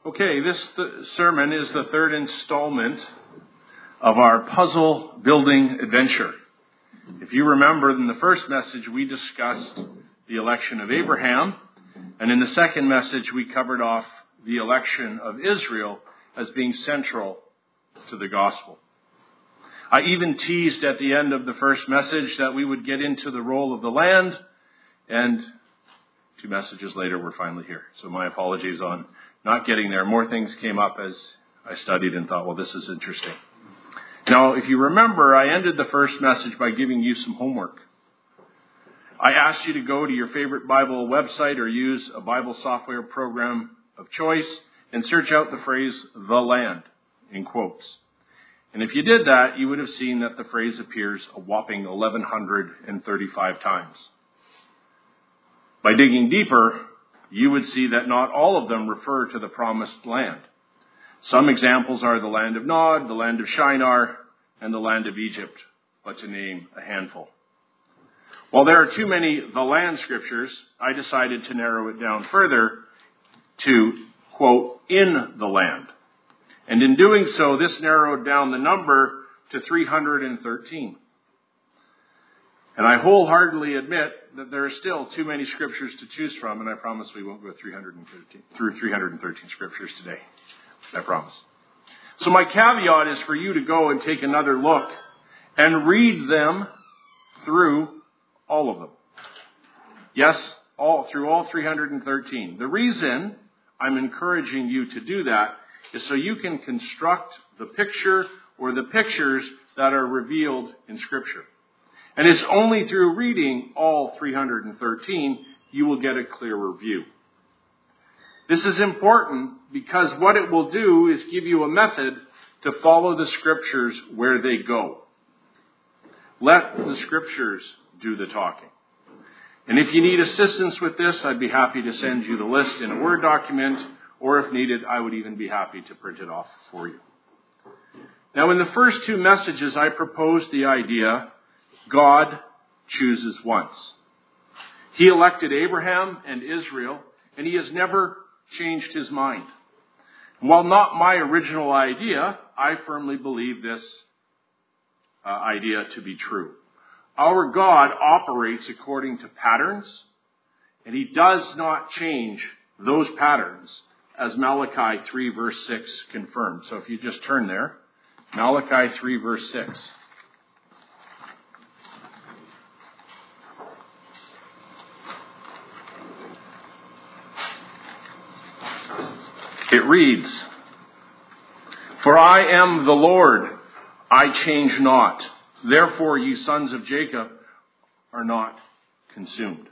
Okay, this sermon is the third installment of our puzzle building adventure. If you remember, in the first message we discussed the election of Abraham, and in the second message we covered off the election of Israel as being central to the gospel. I even teased at the end of the first message that we would get into the role of the land, and 2 messages later we're finally here. So my apologies on not getting there. More things came up as I studied and thought, well, this is interesting. Now, if you remember, I ended the first message by giving you some homework. I asked you to go to your favorite Bible website or use a Bible software program of choice and search out the phrase, the land, in quotes. And if you did that, you would have seen that the phrase appears a whopping 1,135 times. By digging deeper, you would see that not all of them refer to the promised land. Some examples are the land of Nod, the land of Shinar, and the land of Egypt, but to name a handful. While there are too many the land scriptures, I decided to narrow it down further to, quote, in the land. And in doing so, this narrowed down the number to 313. And I wholeheartedly admit that there are still too many scriptures to choose from, and I promise we won't go through 313 scriptures today. I promise. So my caveat is for you to go and take another look and read them through all of them. Yes, through all 313. The reason I'm encouraging you to do that is so you can construct the picture or the pictures that are revealed in Scripture. And it's only through reading all 313 you will get a clearer view. This is important because what it will do is give you a method to follow the Scriptures where they go. Let the Scriptures do the talking. And if you need assistance with this, I'd be happy to send you the list in a Word document, or if needed, I would even be happy to print it off for you. Now, in the first 2 messages, I proposed the idea God chooses once. He elected Abraham and Israel, and he has never changed his mind. And while not my original idea, I firmly believe this idea to be true. Our God operates according to patterns, and he does not change those patterns, as Malachi 3 verse 6 confirms. So if you just turn there, Malachi 3 verse 6. It reads, "For I am the Lord, I change not. Therefore, you sons of Jacob are not consumed."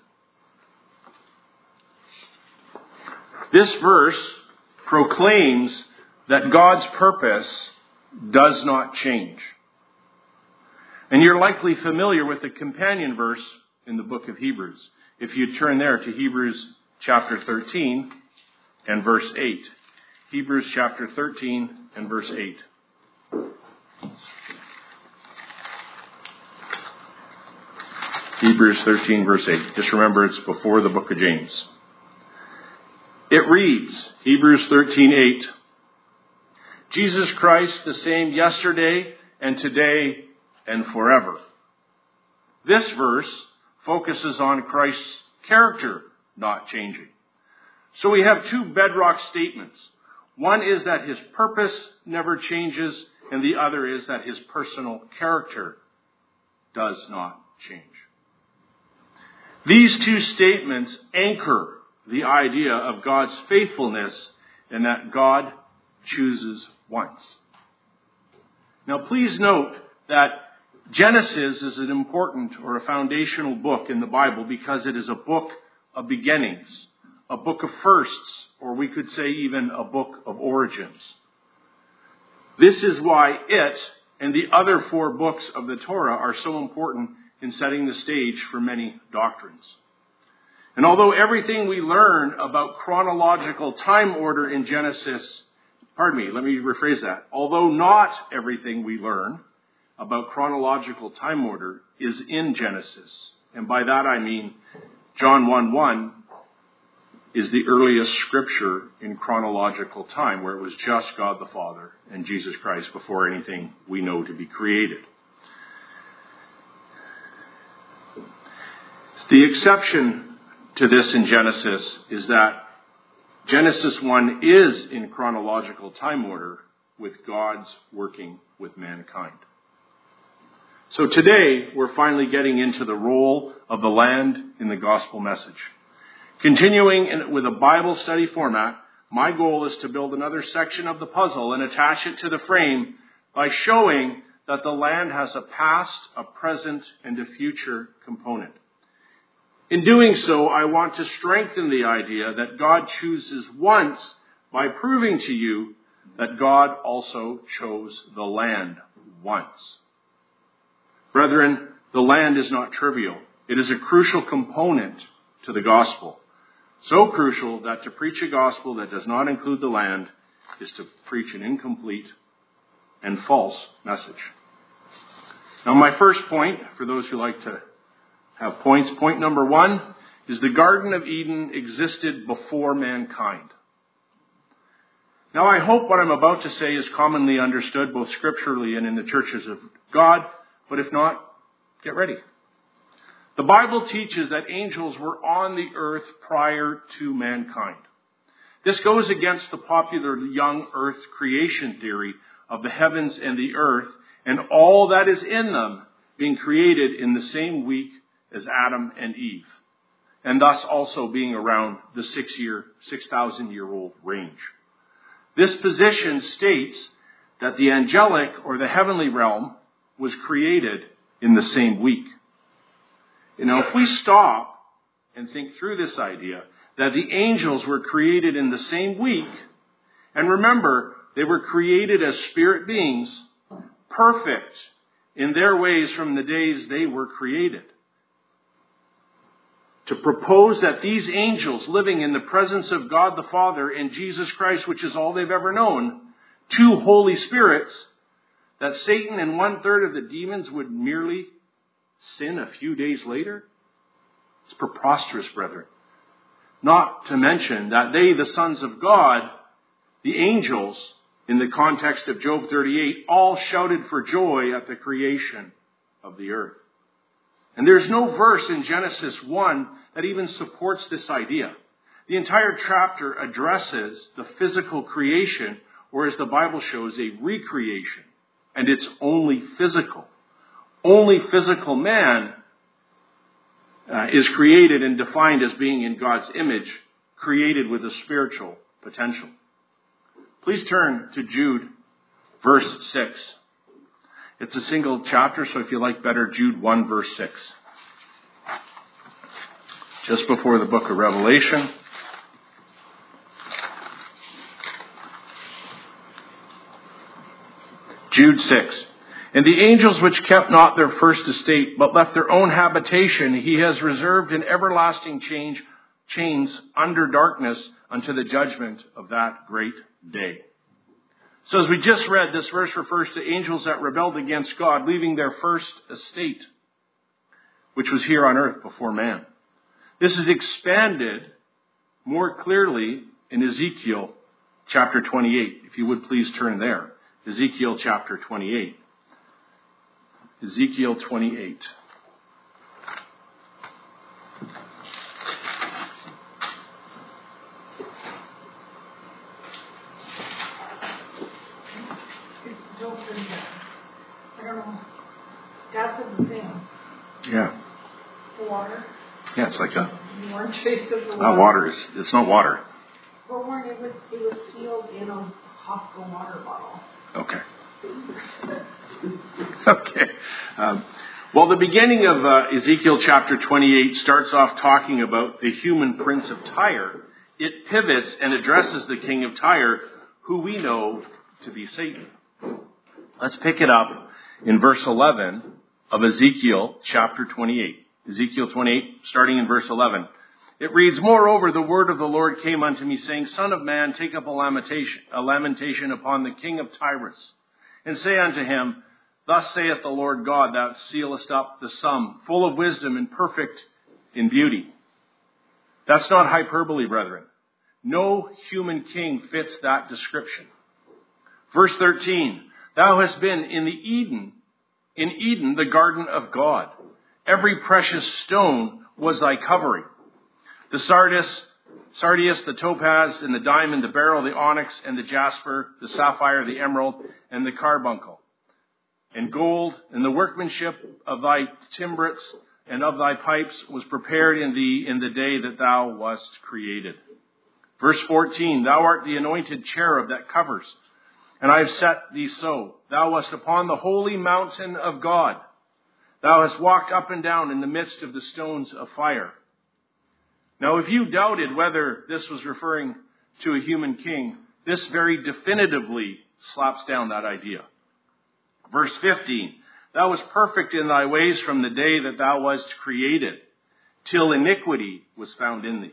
This verse proclaims that God's purpose does not change. And you're likely familiar with the companion verse in the book of Hebrews. If you turn there to Hebrews chapter 13 and verse 8. Hebrews chapter 13 and verse 8. Hebrews 13 verse 8. Just remember it's before the book of James. It reads, Hebrews 13:8, "Jesus Christ the same yesterday and today and forever." This verse focuses on Christ's character not changing. So we have 2 bedrock statements. One is that his purpose never changes, and the other is that his personal character does not change. These 2 statements anchor the idea of God's faithfulness in that God chooses once. Now please note that Genesis is an important or a foundational book in the Bible because it is a book of beginnings, a book of firsts, or we could say even a book of origins. This is why it and the other 4 books of the Torah are so important in setting the stage for many doctrines. And although everything we learn about chronological time order in Genesis, although not everything we learn about chronological time order is in Genesis, and by that I mean John 1:1 is the earliest scripture in chronological time, where it was just God the Father and Jesus Christ before anything we know to be created. The exception to this in Genesis is that Genesis 1 is in chronological time order, with God's working with mankind. So today, we're finally getting into the role of the land in the gospel message. Continuing with a Bible study format, my goal is to build another section of the puzzle and attach it to the frame by showing that the land has a past, a present, and a future component. In doing so, I want to strengthen the idea that God chooses once by proving to you that God also chose the land once. Brethren, the land is not trivial. It is a crucial component to the gospel. So crucial that to preach a gospel that does not include the land is to preach an incomplete and false message. Now, my first point, for those who like to have points, point number 1 is the Garden of Eden existed before mankind. Now, I hope what I'm about to say is commonly understood both scripturally and in the churches of God, but if not, get ready. The Bible teaches that angels were on the earth prior to mankind. This goes against the popular young earth creation theory of the heavens and the earth and all that is in them being created in the same week as Adam and Eve, and thus also being around the 6,000-year-old range. This position states that the angelic or the heavenly realm was created in the same week. You know, if we stop and think through this idea that the angels were created in the same week, and remember, they were created as spirit beings, perfect in their ways from the days they were created. To propose that these angels living in the presence of God the Father and Jesus Christ, which is all they've ever known, 2 Holy Spirits, that Satan and 1/3 of the demons would merely sin a few days later? It's preposterous, brethren. Not to mention that they, the sons of God, the angels, in the context of Job 38, all shouted for joy at the creation of the earth. And there's no verse in Genesis 1 that even supports this idea. The entire chapter addresses the physical creation, or as the Bible shows, a recreation. And it's only physical. Only physical man is created and defined as being in God's image, created with a spiritual potential. Please turn to Jude, verse 6. It's a single chapter, so if you like better, Jude 1, verse 6. Just before the book of Revelation. Jude 6. And the angels which kept not their first estate, but left their own habitation, he has reserved in everlasting chains under darkness unto the judgment of that great day. So as we just read, this verse refers to angels that rebelled against God, leaving their first estate, which was here on earth before man. This is expanded more clearly in Ezekiel chapter 28. If you would please turn there. Ezekiel chapter 28. Ezekiel 28. God said the same. Yeah. The water. Yeah, it's like a... The orange face of the water. water. It's not water. But Warren, it was sealed in a Costco water bottle. Okay. Okay. Well, the beginning of Ezekiel chapter 28 starts off talking about the human prince of Tyre. It pivots and addresses the king of Tyre, who we know to be Satan. Let's pick it up in verse 11 of Ezekiel chapter 28. Ezekiel 28, starting in verse 11. It reads, Moreover, the word of the Lord came unto me, saying, Son of man, take up a lamentation upon the king of Tyrus, and say unto him, Thus saith the Lord God, Thou sealest up the sum, full of wisdom and perfect in beauty. That's not hyperbole, brethren. No human king fits that description. Verse 13, thou hast been in Eden, the garden of God. Every precious stone was thy covering. The sardius, the topaz, and the diamond, the beryl, the onyx, and the jasper, the sapphire, the emerald, and the carbuncle. And gold, and the workmanship of thy timbrets and of thy pipes was prepared in thee in the day that thou wast created. Verse 14, thou art the anointed cherub that covers, and I have set thee so. Thou wast upon the holy mountain of God. Thou hast walked up and down in the midst of the stones of fire. Now, if you doubted whether this was referring to a human king, this very definitively slaps down that idea. Verse 15, thou wast perfect in thy ways from the day that thou wast created, till iniquity was found in thee.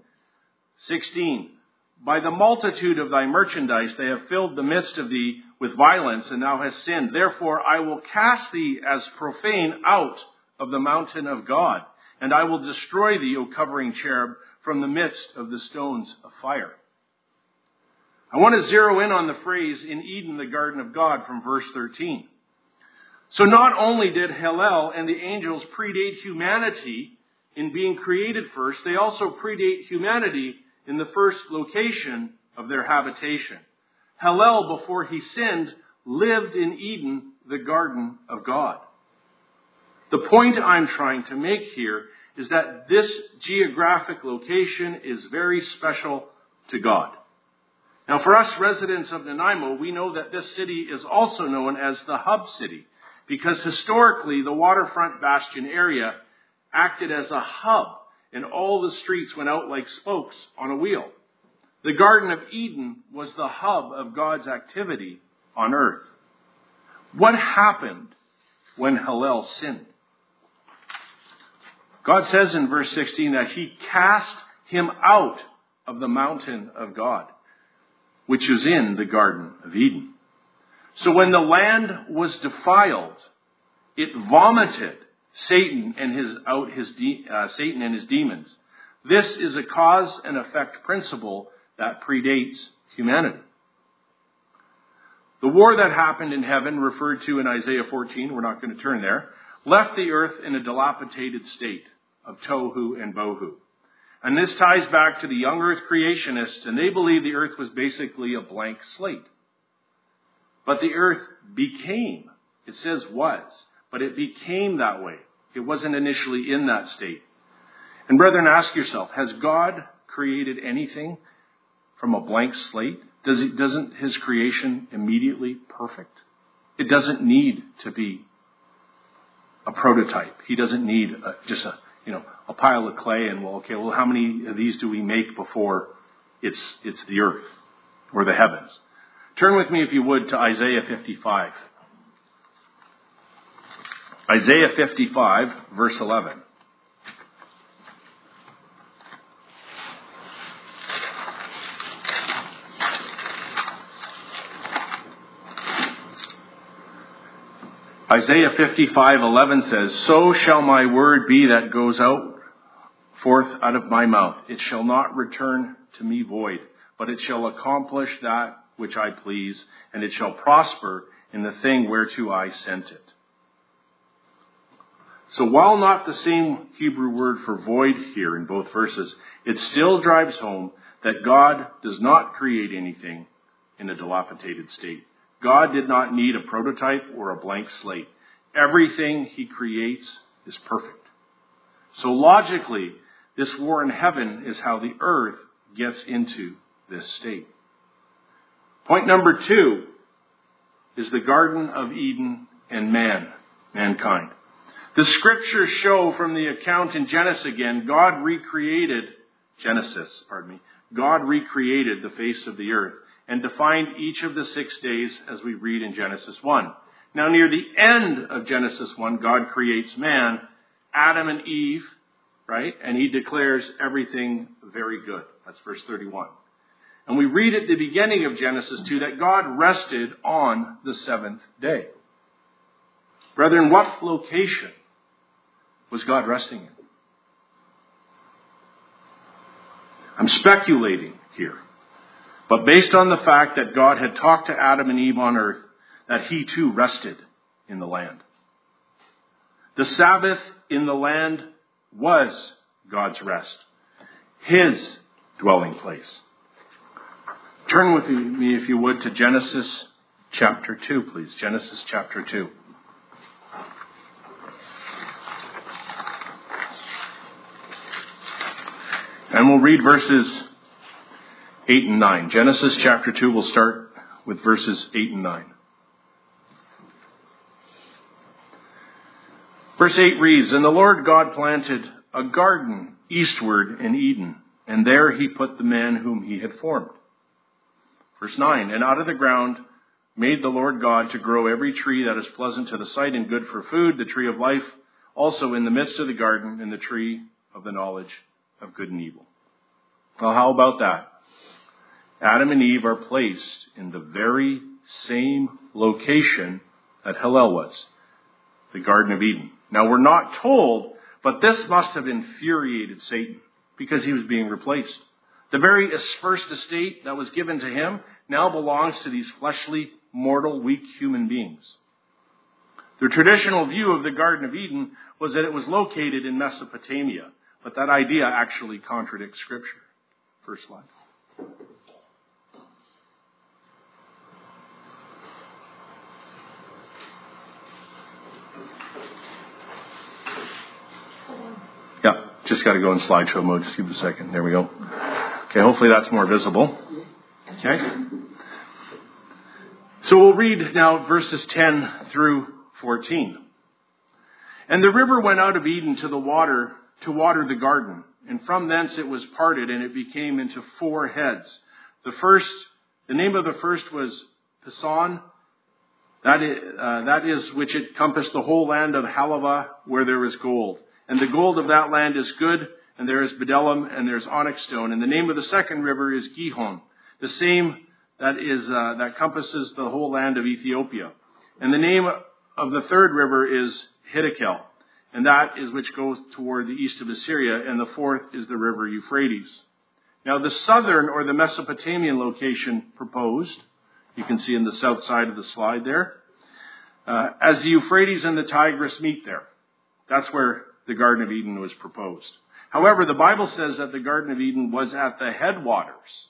16, by the multitude of thy merchandise they have filled the midst of thee with violence, and thou hast sinned. Therefore I will cast thee as profane out of the mountain of God, and I will destroy thee, O covering cherub, from the midst of the stones of fire. I want to zero in on the phrase, in Eden, the garden of God, from verse 13. So not only did Hillel and the angels predate humanity in being created first, they also predate humanity in the first location of their habitation. Hillel, before he sinned, lived in Eden, the garden of God. The point I'm trying to make here is that this geographic location is very special to God. Now, for us residents of Nanaimo, we know that this city is also known as the hub city, because historically the waterfront bastion area acted as a hub, and all the streets went out like spokes on a wheel. The Garden of Eden was the hub of God's activity on earth. What happened when Hillel sinned? God says in verse 16 that he cast him out of the mountain of God, which is in the Garden of Eden. So when the land was defiled, it vomited Satan and his demons. This is a cause and effect principle that predates humanity. The war that happened in heaven, referred to in Isaiah 14, we're not going to turn there, left the earth in a dilapidated state of tohu and bohu. And this ties back to the young earth creationists, and they believe the earth was basically a blank slate. But the earth became, it says was, but it became that way. It wasn't initially in that state. And brethren, ask yourself, has God created anything from a blank slate? Doesn't his creation immediately perfect? It doesn't need to be a prototype. He doesn't need just a pile of clay and how many of these do we make before it's the earth or the heavens? Turn with me, if you would, to Isaiah 55. Isaiah 55, verse 11. Isaiah 55:11 says, so shall my word be that goes forth out of my mouth. It shall not return to me void, but it shall accomplish that which I please, and it shall prosper in the thing whereto I sent it. So while not the same Hebrew word for void here in both verses, it still drives home that God does not create anything in a dilapidated state. God did not need a prototype or a blank slate. Everything he creates is perfect. So logically, this war in heaven is how the earth gets into this state. Point number 2 is the Garden of Eden and mankind. The scriptures show from the account in Genesis God recreated the face of the earth and defined each of the 6 days as we read in Genesis 1. Now, near the end of Genesis 1, God creates man, Adam and Eve, right? And he declares everything very good. That's verse 31. And we read at the beginning of Genesis 2 that God rested on the 7th day. Brethren, what location was God resting in? I'm speculating here. But based on the fact that God had talked to Adam and Eve on earth, that he too rested in the land. The Sabbath in the land was God's rest, his dwelling place. Turn with me, if you would, to Genesis chapter 2, please. Genesis chapter 2. And we'll read verses 8 and 9. Genesis chapter 2, we'll start with verses 8 and 9. Verse 8 reads, "And the Lord God planted a garden eastward in Eden, and there he put the man whom he had formed." Verse 9, "And out of the ground made the Lord God to grow every tree that is pleasant to the sight and good for food, the tree of life, also in the midst of the garden, and the tree of the knowledge of good and evil." Well, how about that? Adam and Eve are placed in the very same location that Hillel was, the Garden of Eden. Now, we're not told, but this must have infuriated Satan because he was being replaced. The very first estate that was given to him now belongs to these fleshly, mortal, weak human beings. The traditional view of the Garden of Eden was that it was located in Mesopotamia, but that idea actually contradicts Scripture. First slide. Yeah, just got to go in slideshow mode. Just give it a second. There we go. Okay, hopefully that's more visible. Okay. So we'll read now verses 10 through 14. "And the river went out of Eden to water the garden. And from thence it was parted, and it became into 4 heads. The name of the first was Pison, that is which it compassed the whole land of Halavah, where there is gold. And the gold of that land is good, and there is bdellium, and there is onyx stone. And the name of the second river is Gihon, the same that compasses the whole land of Ethiopia. And the name of the third river is Hiddekel, and that is which goes toward the east of Assyria, and the fourth is the river Euphrates." Now the southern or the Mesopotamian location proposed, you can see in the south side of the slide there, as the Euphrates and the Tigris meet there. That's where the Garden of Eden was proposed. However, the Bible says that the Garden of Eden was at the headwaters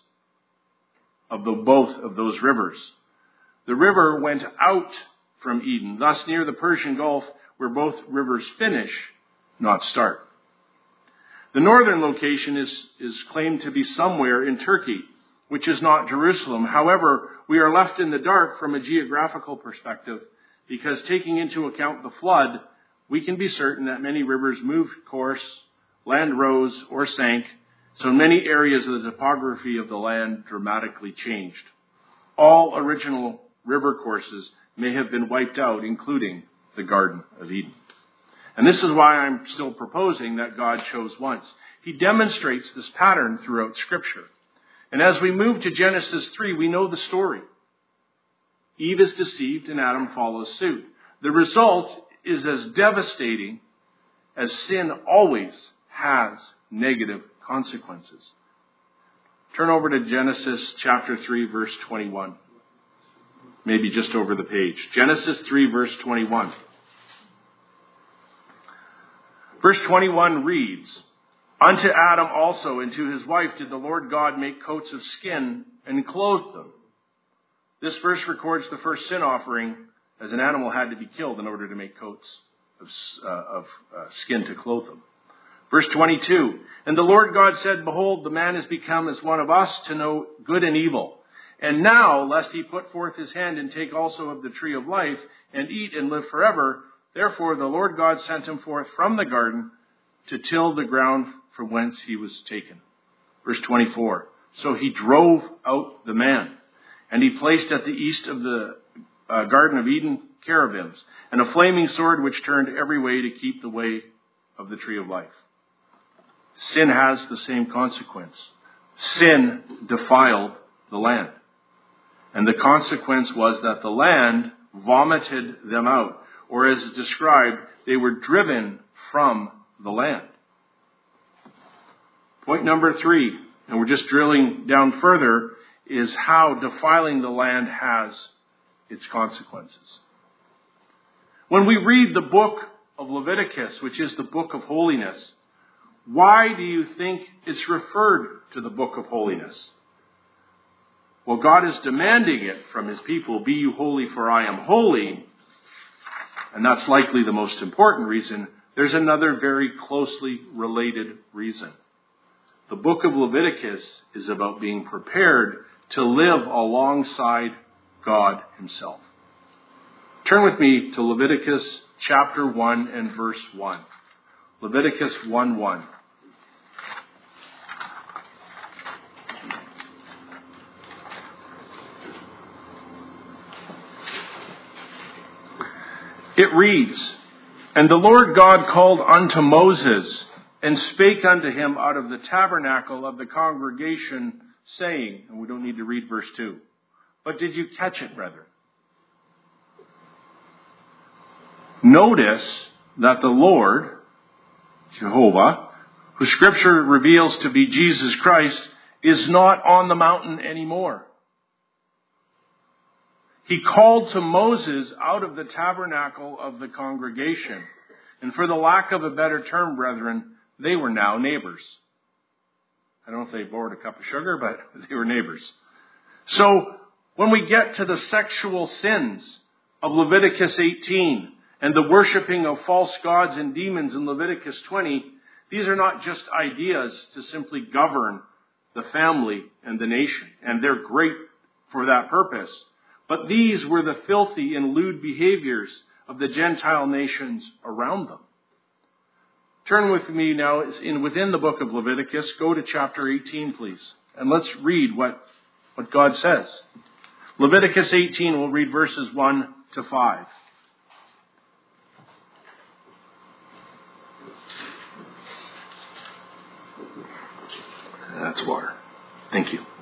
of both of those rivers. The river went out from Eden, thus near the Persian Gulf, where both rivers finish, not start. The northern location is claimed to be somewhere in Turkey, which is not Jerusalem. However, we are left in the dark from a geographical perspective because, taking into account the flood, we can be certain that many rivers moved course, land rose, or sank, so many areas of the topography of the land dramatically changed. All original river courses may have been wiped out, including the Garden of Eden. And this is why I'm still proposing that God chose once. He demonstrates this pattern throughout Scripture. And as we move to Genesis 3, we know the story. Eve is deceived and Adam follows suit. The result is as devastating as sin always has negative consequences. Turn over to Genesis chapter 3, verse 21. Maybe just over the page. Genesis 3, verse 21. Verse 21 reads, "Unto Adam also and to his wife did the Lord God make coats of skin and clothe them." This verse records the first sin offering, as an animal had to be killed in order to make coats of skin to clothe them. Verse 22, "And the Lord God said, Behold, the man is become as one of us to know good and evil. And now, lest he put forth his hand and take also of the tree of life and eat and live forever, therefore the Lord God sent him forth from the garden to till the ground from whence he was taken." Verse 24, "So he drove out the man, and he placed at the east of the Garden of Eden cherubims, and a flaming sword which turned every way to keep the way of the tree of life." Sin has the same consequence. Sin defiled the land. And the consequence was that the land vomited them out. Or as described, they were driven from the land. Point number 3. and we're just drilling down further, is how defiling the land has its consequences. When we read the book of Leviticus, which is the book of holiness, why do you think it's referred to the book of holiness? Well, God is demanding it from his people, be you holy for I am holy. And that's likely the most important reason. There's another very closely related reason. The book of Leviticus is about being prepared to live alongside God himself. Turn with me to Leviticus chapter 1 and verse 1. Leviticus 1:1. It reads, And the Lord God called unto Moses, and spake unto him out of the tabernacle of the congregation, saying, and we don't need to read verse 2, but did you catch it, brethren? Notice that the Lord, Jehovah, who Scripture reveals to be Jesus Christ, is not on the mountain anymore. He called to Moses out of the tabernacle of the congregation. And for the lack of a better term, brethren, they were now neighbors. I don't know if they borrowed a cup of sugar, but they were neighbors. So when we get to the sexual sins of Leviticus 18 and the worshiping of false gods and demons in Leviticus 20, these are not just ideas to simply govern the family and the nation. And they're great for that purpose. But these were the filthy and lewd behaviors of the Gentile nations around them. Turn with me now within the book of Leviticus. Go to chapter 18, please. And let's read what God says. Leviticus 18, we'll read verses 1 to 5. That's water. Thank you.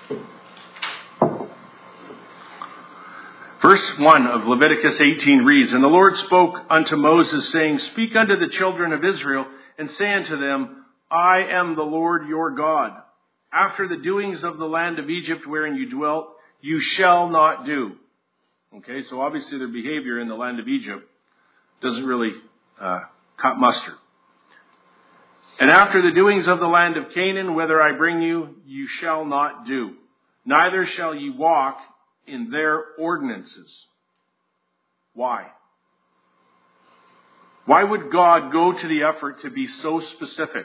Verse 1 of Leviticus 18 reads, And the Lord spoke unto Moses, saying, Speak unto the children of Israel, and say unto them, I am the Lord your God. After the doings of the land of Egypt wherein you dwelt, you shall not do. Okay, so obviously their behavior in the land of Egypt doesn't really cut mustard. And after the doings of the land of Canaan, whither I bring you, you shall not do. Neither shall ye walk in their ordinances. Why? Why would God go to the effort to be so specific?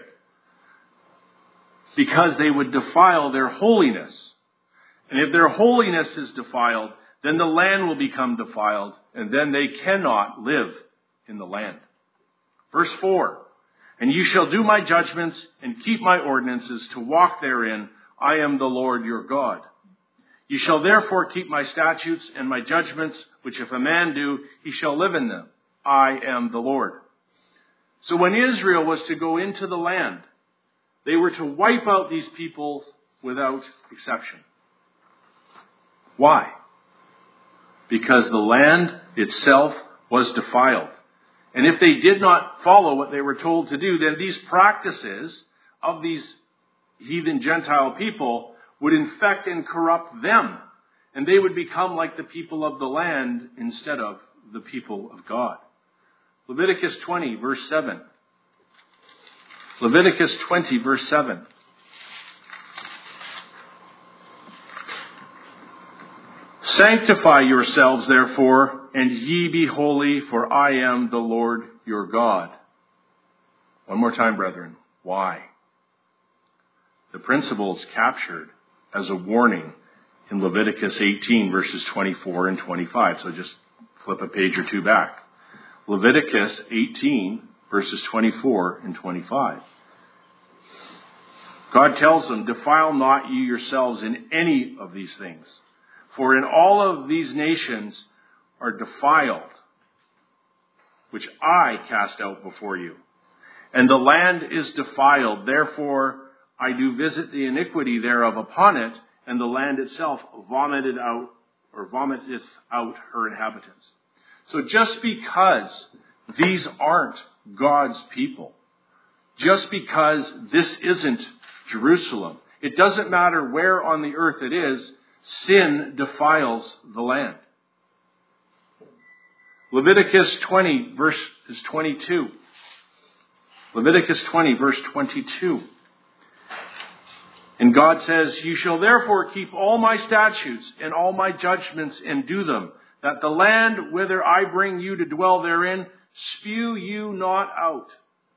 Because they would defile their holiness. And if their holiness is defiled, then the land will become defiled, and then they cannot live in the land. Verse 4, And you shall do my judgments and keep my ordinances to walk therein. I am the Lord your God. You shall therefore keep my statutes and my judgments, which if a man do, he shall live in them. I am the Lord. So when Israel was to go into the land, they were to wipe out these people without exception. Why? Because the land itself was defiled. And if they did not follow what they were told to do, then these practices of these heathen Gentile people would infect and corrupt them. And they would become like the people of the land instead of the people of God. Leviticus 20, verse 7. Leviticus 20, verse 7. Sanctify yourselves, therefore, and ye be holy, for I am the Lord your God. One more time, brethren. Why? The principle is captured as a warning in Leviticus 18, verses 24 and 25. So just flip a page or two back. Leviticus 18, verses 24 and 25. God tells them, Defile not ye yourselves in any of these things. For in all of these nations are defiled, which I cast out before you. And the land is defiled, therefore I do visit the iniquity thereof upon it, and the land itself vomiteth out her inhabitants. So just because these aren't God's people, just because this isn't Jerusalem, It doesn't matter where on the earth it is, sin defiles the land. Leviticus 20, verse 22. Leviticus 20, verse 22. And God says, "You shall therefore keep all my statutes and all my judgments and do them, that the land whither I bring you to dwell therein, spew you not out."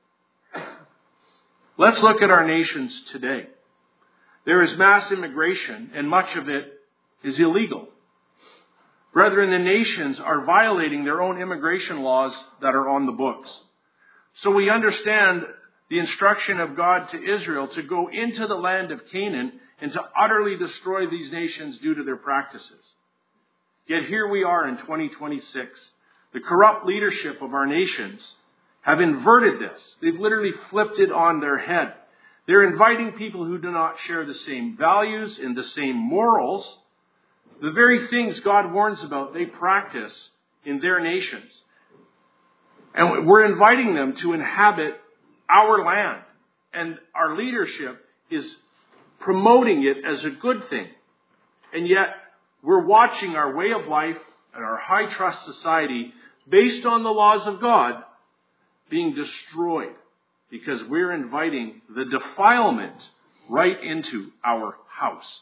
Let's look at our nations today. There is mass immigration, and much of it is illegal. Brethren, the nations are violating their own immigration laws that are on the books. So we understand the instruction of God to Israel to go into the land of Canaan and to utterly destroy these nations due to their practices. Yet here we are in 2026. The corrupt leadership of our nations have inverted this. They've literally flipped it on their head. They're inviting people who do not share the same values and the same morals. The very things God warns about, they practice in their nations. And we're inviting them to inhabit our land. And our leadership is promoting it as a good thing. And yet, we're watching our way of life and our high trust society based on the laws of God being destroyed because we're inviting the defilement right into our house.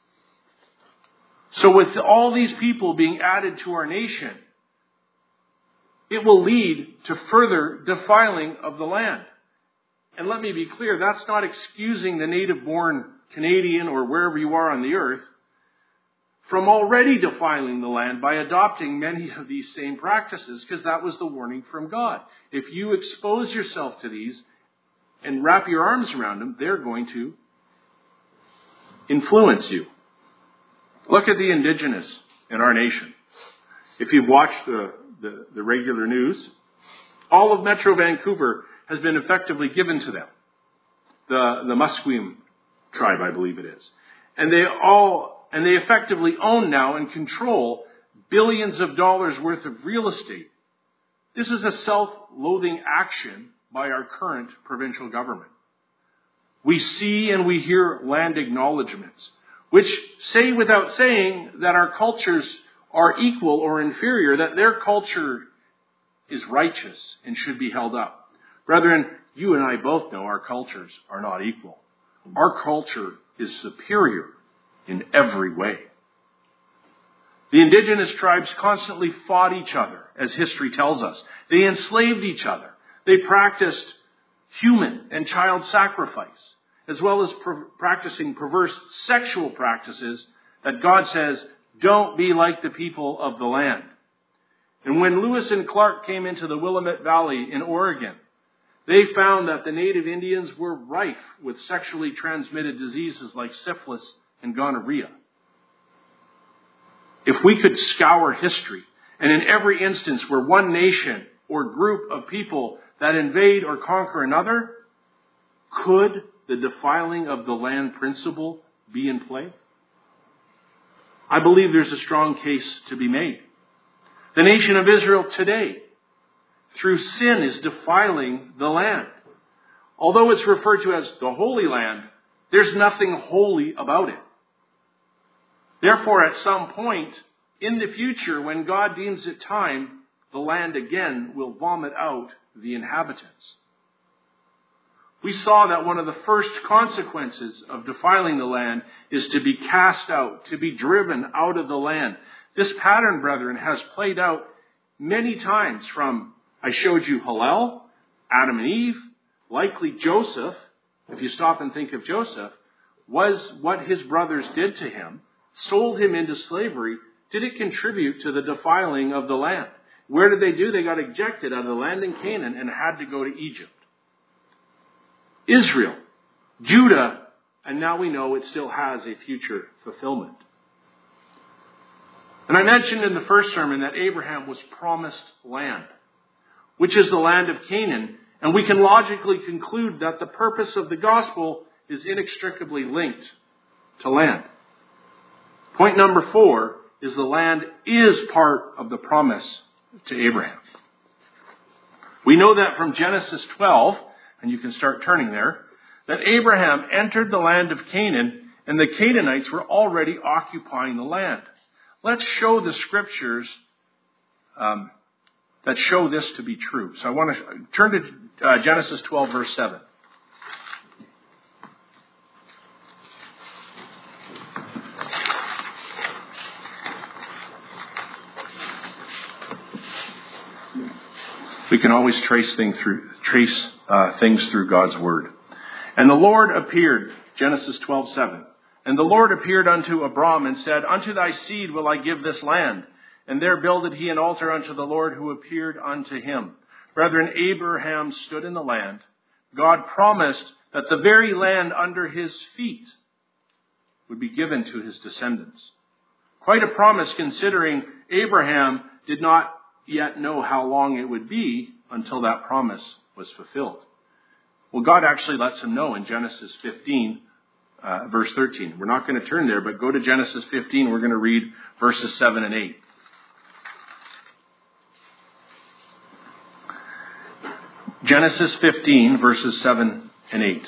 So with all these people being added to our nation, it will lead to further defiling of the land. And let me be clear, that's not excusing the native-born Canadian or wherever you are on the earth from already defiling the land by adopting many of these same practices, because that was the warning from God. If you expose yourself to these and wrap your arms around them, they're going to influence you. Look at the indigenous in our nation. If you've watched the regular news, all of Metro Vancouver has been effectively given to them. The Musqueam tribe, I believe it is. And they effectively own now and control billions of dollars worth of real estate. This is a self-loathing action by our current provincial government. We see and we hear land acknowledgements, which say without saying that our cultures are equal or inferior, that their culture is righteous and should be held up. Brethren, you and I both know our cultures are not equal. Our culture is superior in every way. The indigenous tribes constantly fought each other, as history tells us. They enslaved each other. They practiced human and child sacrifice, as well as practicing perverse sexual practices that God says, don't be like the people of the land. And when Lewis and Clark came into the Willamette Valley in Oregon, they found that the native Indians were rife with sexually transmitted diseases like syphilis and gonorrhea. If we could scour history, and in every instance where one nation or group of people that invade or conquer another, could the defiling of the land principle be in play? I believe there's a strong case to be made. The nation of Israel today, through sin, is defiling the land. Although it's referred to as the Holy Land, there's nothing holy about it. Therefore, at some point in the future, when God deems it time, the land again will vomit out the inhabitants. We saw that one of the first consequences of defiling the land is to be cast out, to be driven out of the land. This pattern, brethren, has played out many times from, I showed you Hillel, Adam and Eve, likely Joseph, if you stop and think of Joseph, was what his brothers did to him, sold him into slavery. Did it contribute to the defiling of the land? Where did they do? They got ejected out of the land in Canaan and had to go to Egypt. Israel, Judah, and now we know it still has a future fulfillment. And I mentioned in the first sermon that Abraham was promised land, which is the land of Canaan, and we can logically conclude that the purpose of the gospel is inextricably linked to land. Point number 4 is the land is part of the promise to Abraham. We know that from Genesis 12, and you can start turning there, that Abraham entered the land of Canaan, and the Canaanites were already occupying the land. Let's show the scriptures that show this to be true. So I want to turn to Genesis 12, verse 7. We can always trace things through God's word. And the Lord appeared, Genesis 12:7. And the Lord appeared unto Abram and said, Unto thy seed will I give this land. And there builded he an altar unto the Lord who appeared unto him. Brethren, Abraham stood in the land. God promised that the very land under his feet would be given to his descendants. Quite a promise, considering Abraham did not yet know how long it would be until that promise was fulfilled. Well, God actually lets him know in Genesis 15, verse 13. We're not going to turn there, but go to Genesis 15. We're going to read verses 7 and 8. Genesis 15, verses 7 and 8.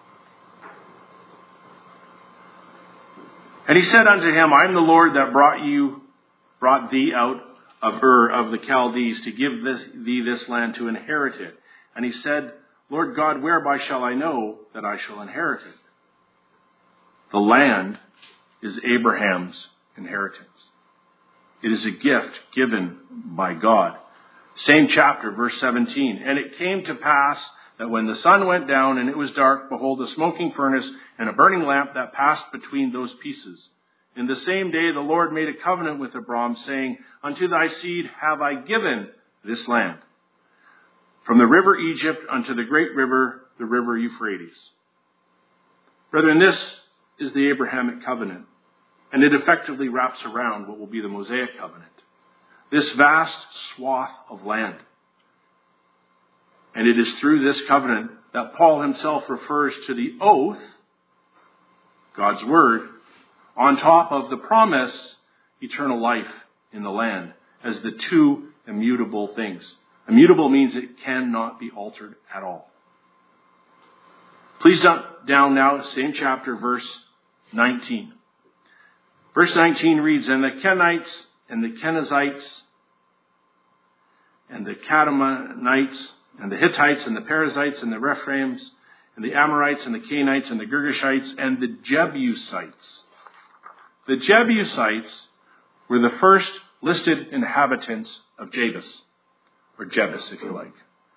And he said unto him, I am the Lord that brought thee out of Ur of the Chaldees to give thee this land to inherit it. And he said, Lord God, whereby shall I know that I shall inherit it? The land is Abraham's inheritance. It is a gift given by God. Same chapter, verse 17. And it came to pass that when the sun went down and it was dark, behold, a smoking furnace and a burning lamp that passed between those pieces. In the same day the Lord made a covenant with Abram, saying, Unto thy seed have I given this land, from the river Egypt unto the great river, the river Euphrates. Brethren, this is the Abrahamic covenant, and it effectively wraps around what will be the Mosaic covenant. This vast swath of land. And it is through this covenant that Paul himself refers to the oath, God's word, on top of the promise, eternal life in the land, as the two immutable things. Immutable means it cannot be altered at all. Please jump down now, same chapter, verse 19. Verse 19 reads, And the Kenites and the Kenizzites and the Kadmonites and the Hittites and the Perizzites and the Rephaims and the Amorites and the Canaanites and the Girgashites and the Jebusites. The Jebusites were the first listed inhabitants of Jebus, or Jebus if you like,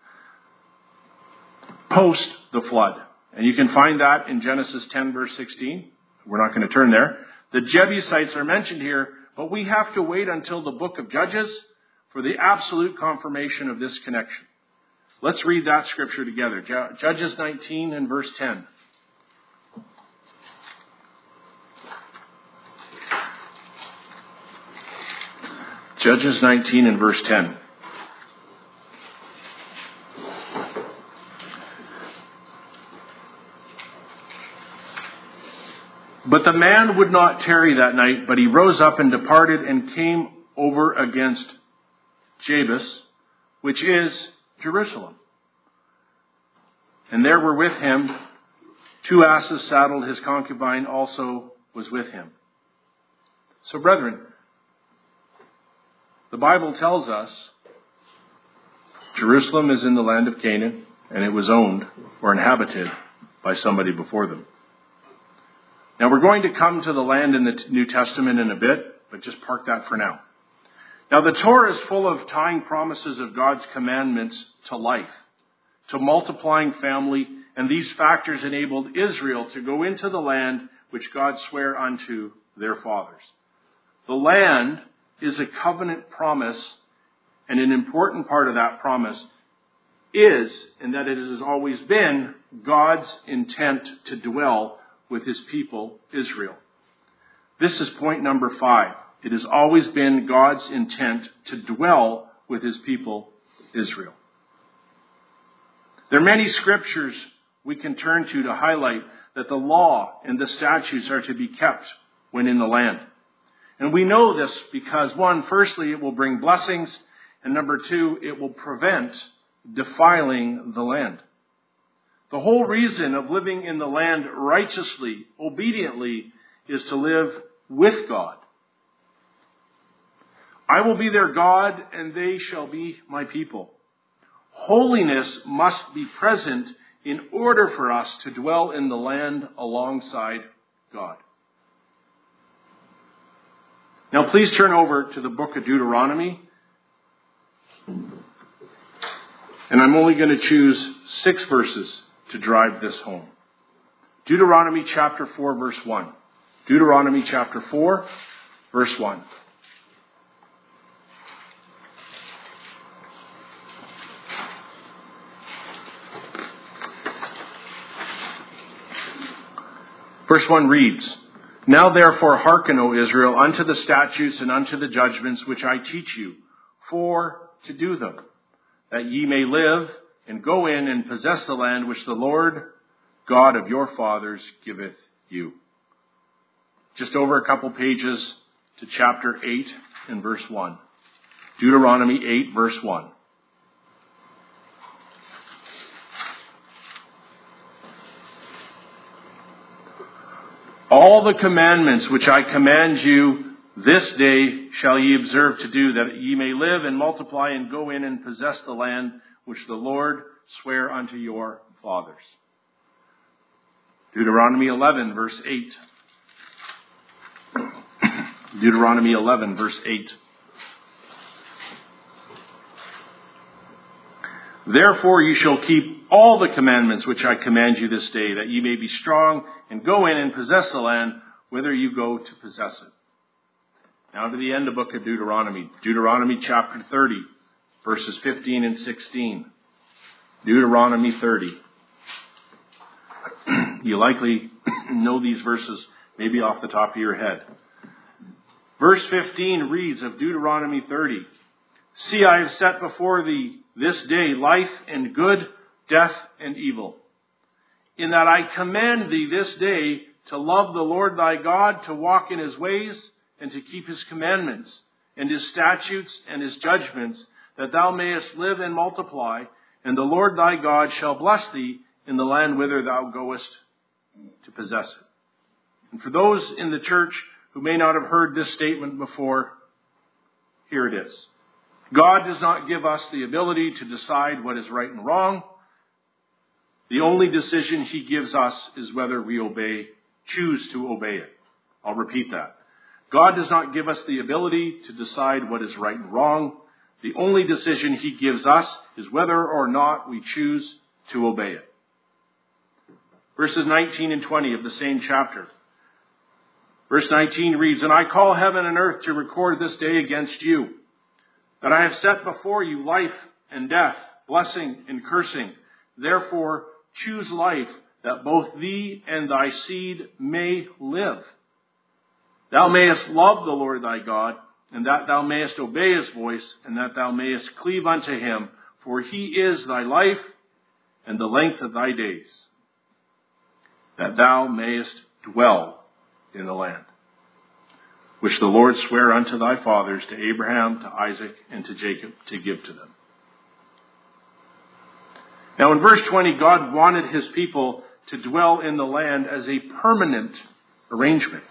post the flood. And you can find that in Genesis 10 verse 16. We're not going to turn there. The Jebusites are mentioned here, but we have to wait until the book of Judges for the absolute confirmation of this connection. Let's read that scripture together. Judges 19 and verse 10. Judges 19 and verse 10. But the man would not tarry that night, but he rose up and departed and came over against Jebus, which is Jerusalem. And there were with him 2 asses saddled, his concubine also was with him. So brethren, the Bible tells us Jerusalem is in the land of Canaan, and it was owned or inhabited by somebody before them. Now we're going to come to the land in the New Testament in a bit, but just park that for now. Now the Torah is full of tying promises of God's commandments to life, to multiplying family, and these factors enabled Israel to go into the land which God sware unto their fathers. The land is a covenant promise, and an important part of that promise is, and that it has always been, God's intent to dwell with his people, Israel. This is point number 5. It has always been God's intent to dwell with his people, Israel. There are many scriptures we can turn to highlight that the law and the statutes are to be kept when in the land. And we know this because, one, firstly, it will bring blessings, and number 2, it will prevent defiling the land. The whole reason of living in the land righteously, obediently, is to live with God. I will be their God, and they shall be my people. Holiness must be present in order for us to dwell in the land alongside God. Now please turn over to the book of Deuteronomy. And I'm only going to choose 6 verses to drive this home. Deuteronomy chapter 4, verse 1. Deuteronomy chapter 4, verse 1. Verse 1 reads, Now therefore hearken, O Israel, unto the statutes and unto the judgments which I teach you, for to do them, that ye may live and go in and possess the land which the Lord God of your fathers giveth you. Just over a couple pages to chapter 8 and verse 1. Deuteronomy 8, verse 1. All the commandments which I command you this day shall ye observe to do, that ye may live and multiply and go in and possess the land which the Lord sware unto your fathers. Deuteronomy 11, verse 8. Deuteronomy 11, verse 8. Therefore you shall keep all the commandments which I command you this day, that ye may be strong and go in and possess the land whither you go to possess it. Now to the end of the book of Deuteronomy. Deuteronomy chapter 30, verses 15 and 16. Deuteronomy 30. You likely know these verses maybe off the top of your head. Verse 15 reads of Deuteronomy 30, See, I have set before thee this day life and good, death and evil. In that I command thee this day to love the Lord thy God, to walk in his ways, and to keep his commandments, and his statutes and his judgments, that thou mayest live and multiply, and the Lord thy God shall bless thee in the land whither thou goest to possess it. And for those in the church who may not have heard this statement before, here it is. God does not give us the ability to decide what is right and wrong. The only decision he gives us is whether we choose to obey it. I'll repeat that. God does not give us the ability to decide what is right and wrong. The only decision he gives us is whether or not we choose to obey it. Verses 19 and 20 of the same chapter. Verse 19 reads, And I call heaven and earth to record this day against you, that I have set before you life and death, blessing and cursing. Therefore choose life, that both thee and thy seed may live. Thou mayest love the Lord thy God, and that thou mayest obey his voice, and that thou mayest cleave unto him, for he is thy life and the length of thy days, that thou mayest dwell in the land, which the Lord sware unto thy fathers, to Abraham, to Isaac, and to Jacob, to give to them. Now in verse 20, God wanted his people to dwell in the land as a permanent arrangement.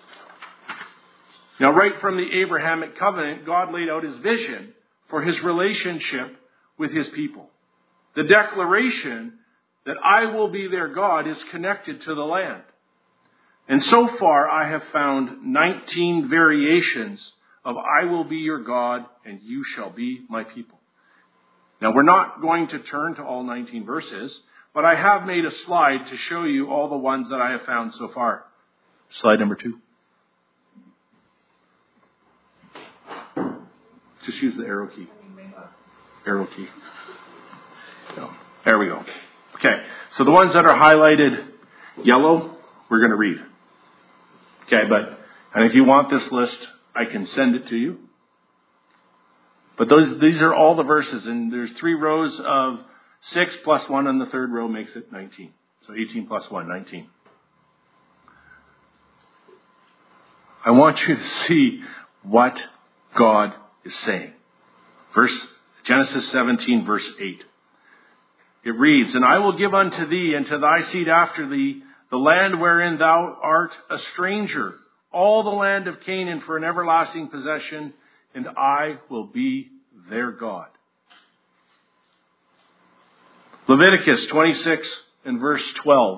Now right from the Abrahamic covenant, God laid out his vision for his relationship with his people. The declaration that I will be their God is connected to the land. And so far I have found 19 variations of I will be your God and you shall be my people. Now we're not going to turn to all 19 verses, but I have made a slide to show you all the ones that I have found so far. Slide number 2. Just use the arrow key. Arrow key. So, there we go. Okay, so the ones that are highlighted yellow, we're going to read. Okay, and if you want this list, I can send it to you. But these are all the verses, and there's 3 rows of 6 plus 1 on the third row makes it 19. So 18 plus 1, 19. I want you to see what God is saying. Genesis 17, verse 8. It reads, "And I will give unto thee and to thy seed after thee the land wherein thou art a stranger, all the land of Canaan for an everlasting possession, and I will be their God." Leviticus 26 and verse 12.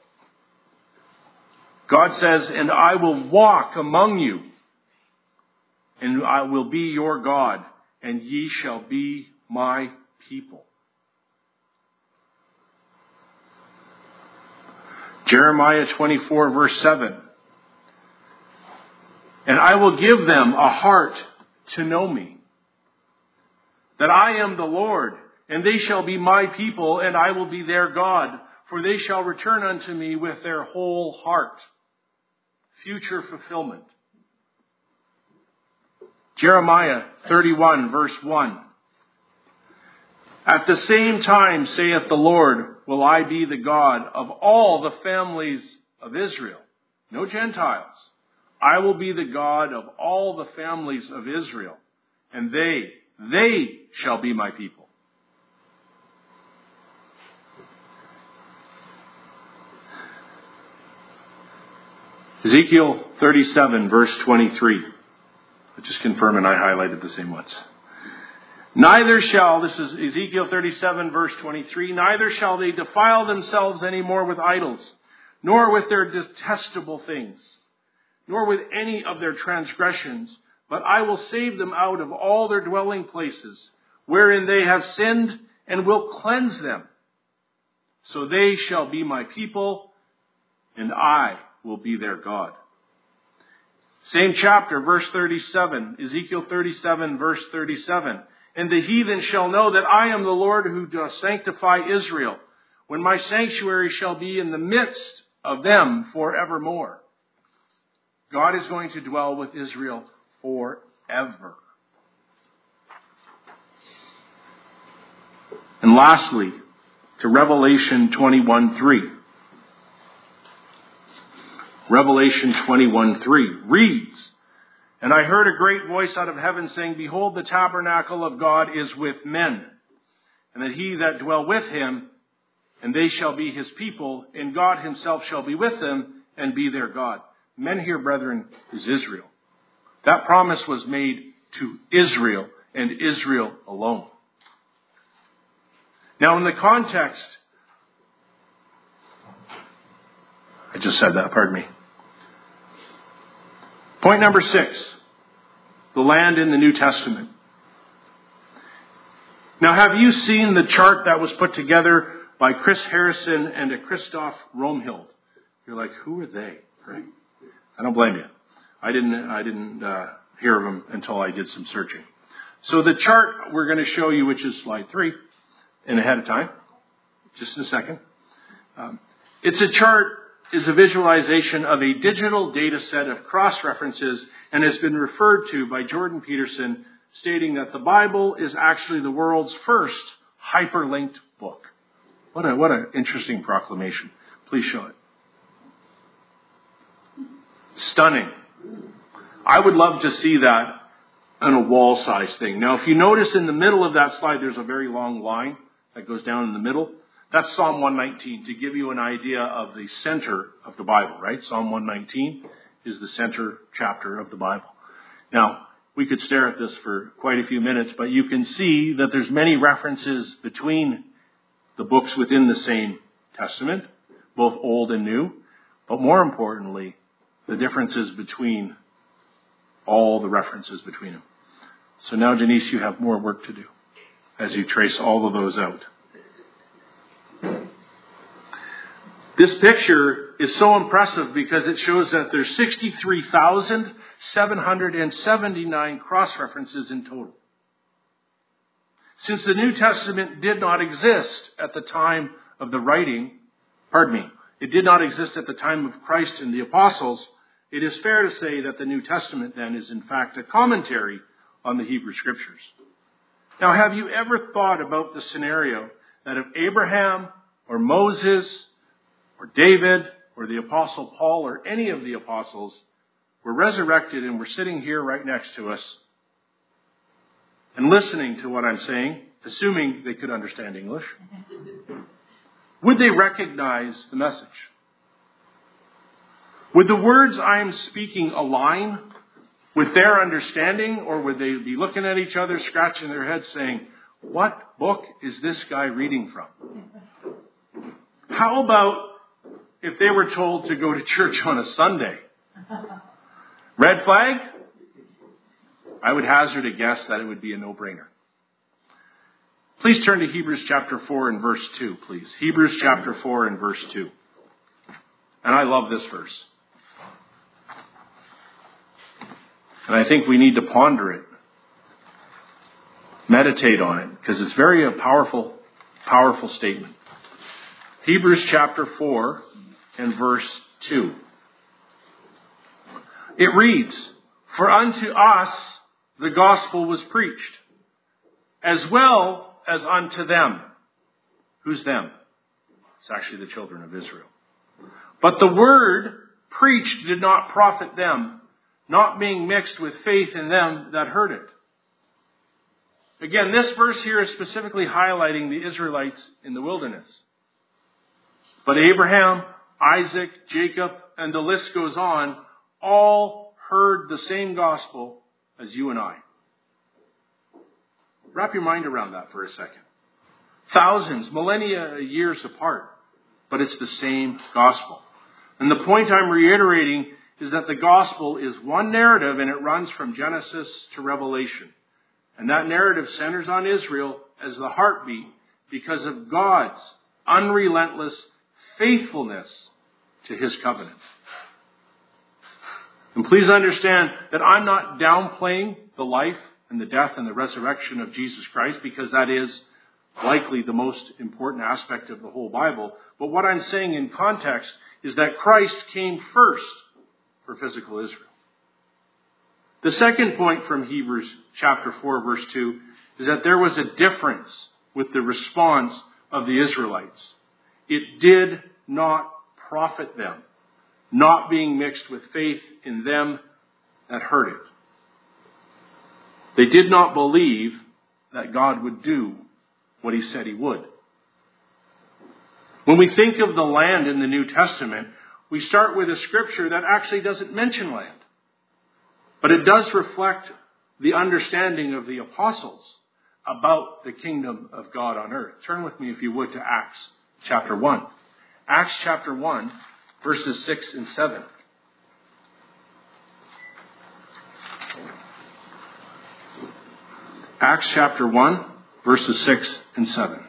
God says, "And I will walk among you, and I will be your God, and ye shall be my people." Jeremiah 24 verse 7. "And I will give them a heart to know me, that I am the Lord, and they shall be my people, and I will be their God, for they shall return unto me with their whole heart." Future fulfillment. Jeremiah 31 verse 1. "At the same time, saith the Lord, will I be the God of all the families of Israel." No Gentiles. "I will be the God of all the families of Israel, and they shall be my people." Ezekiel 37 verse 23. I'll just confirm, and I highlighted the same ones. "Neither shall," this is Ezekiel 37 verse 23, "neither shall they defile themselves any more with idols, nor with their detestable things, nor with any of their transgressions, but I will save them out of all their dwelling places, wherein they have sinned, and will cleanse them. So they shall be my people, and I will be their God." Same chapter, verse 37, Ezekiel 37, verse 37. "And the heathen shall know that I am the Lord who doth sanctify Israel, when my sanctuary shall be in the midst of them forevermore." God is going to dwell with Israel forever. And lastly, to Revelation 21:3. Revelation 21:3 reads, "And I heard a great voice out of heaven saying, Behold, the tabernacle of God is with men, and that he that dwell with him, and they shall be his people, and God himself shall be with them, and be their God." Men here, brethren, is Israel. That promise was made to Israel, and Israel alone. Now, in the context, I just said that, pardon me. Point number 6, the land in the New Testament. Now, have you seen the chart that was put together by Chris Harrison and Christoph Romhild? You're like, who are they? Right? I don't blame you. I didn't hear of them until I did some searching. So the chart we're going to show you, which is slide 3, and ahead of time, just in a second. It's a chart. Is a visualization of a digital data set of cross-references, and has been referred to by Jordan Peterson, stating that the Bible is actually the world's first hyperlinked book. What an interesting proclamation. Please show it. Stunning. I would love to see that on a wall-size thing. Now, if you notice in the middle of that slide, there's a very long line that goes down in the middle. That's Psalm 119, to give you an idea of the center of the Bible, right? Psalm 119 is the center chapter of the Bible. Now, we could stare at this for quite a few minutes, but you can see that there's many references between the books within the same Testament, both Old and New, but more importantly, the differences between all the references between them. So now, Denise, you have more work to do as you trace all of those out. This picture is so impressive because it shows that there's 63,779 cross-references in total. Since the New Testament did not exist at the time of the writing, it did not exist at the time of Christ and the apostles, it is fair to say that the New Testament then is in fact a commentary on the Hebrew Scriptures. Now, have you ever thought about the scenario that if Abraham or Moses or David or the Apostle Paul or any of the apostles were resurrected and were sitting here right next to us and listening to what I'm saying, assuming they could understand English, would they recognize the message? Would the words I am speaking align with their understanding, or would they be looking at each other, scratching their heads, saying, what book is this guy reading from? How about if they were told to go to church on a Sunday? Red flag? I would hazard a guess that it would be a no-brainer. Please turn to Hebrews chapter 4 and verse 2, please. Hebrews chapter 4 and verse 2. And I love this verse. And I think we need to ponder it. Meditate on it, because it's very a powerful, powerful statement. Hebrews chapter 4 and verse 2. It reads, for unto us the gospel was preached, as well as unto them. Who's them? It's actually the children of Israel. But the word preached did not profit them, not being mixed with faith in them that heard it. Again, this verse here is specifically highlighting the Israelites in the wilderness. But Abraham, Isaac, Jacob, and the list goes on, all heard the same gospel as you and I. Wrap your mind around that for a second. Thousands, millennia years apart, but it's the same gospel. And the point I'm reiterating is that the gospel is one narrative, and it runs from Genesis to Revelation. And that narrative centers on Israel as the heartbeat because of God's unrelentless faithfulness to his covenant. And please understand that I'm not downplaying the life and the death and the resurrection of Jesus Christ, because that is likely the most important aspect of the whole Bible. But what I'm saying in context is that Christ came first for physical Israel. The second point from Hebrews chapter 4 verse 2 is that there was a difference with the response of the Israelites. It did not profit them, not being mixed with faith in them that heard it. They did not believe that God would do what he said he would. When we think of the land in the New Testament, we start with a scripture that actually doesn't mention land. But it does reflect the understanding of the apostles about the kingdom of God on earth. Turn with me, if you would, to Acts chapter 1. Acts chapter 1, verses 6 and 7. Acts chapter 1, verses 6 and 7.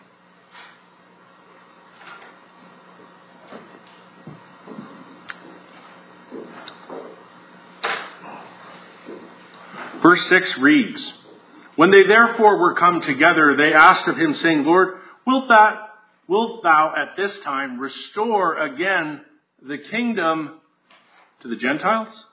Verse 6 reads, when they therefore were come together, they asked of him, saying, Lord, wilt thou at this time restore again the kingdom to the Gentiles?